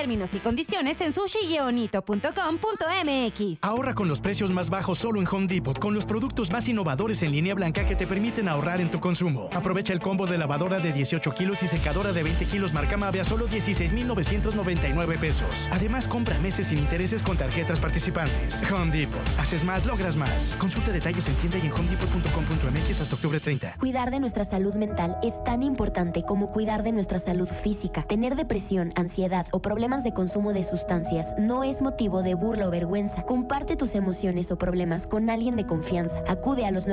Términos y condiciones en sushi-onito.com.mx. Ahorra con los precios más bajos solo en Home Depot, con los productos más innovadores en línea blanca que te permiten ahorrar en tu consumo. Aprovecha el combo de lavadora de 18 kilos y secadora de 20 kilos marca Mave a solo 16,999 pesos. Además, compra meses sin intereses con tarjetas participantes. Home Depot. Haces más, logras más. Consulta detalles en tienda y en homedepot.com.mx hasta octubre 30. Cuidar de nuestra salud mental es tan importante como cuidar de nuestra salud física. Tener depresión, ansiedad o problemas de consumo de sustancias no es motivo de burla o vergüenza. Comparte tus emociones o problemas con alguien de confianza. Acude a los